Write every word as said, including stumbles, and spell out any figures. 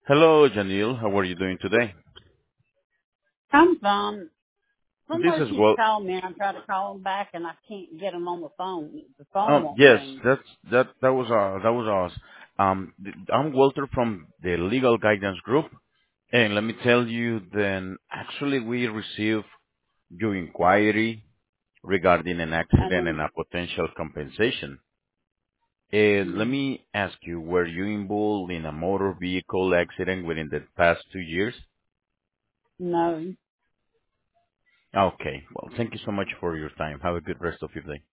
Hello, Janil. How are you doing today? I'm fine. This Somebody is keeps well. calling me and I try to call them back and I can't get them on the phone. The phone Um, won't yes, ring. that's that. That was uh, that was us. Um, th- I'm Walter from the Legal Guidance Group, and let me tell you, then actually we received your inquiry regarding an I accident know. and a potential compensation. And let Mm, me ask you, were you involved in a motor vehicle accident within the past two years? no. Okay. Well, thank you so much for your time. Have a good rest of your day.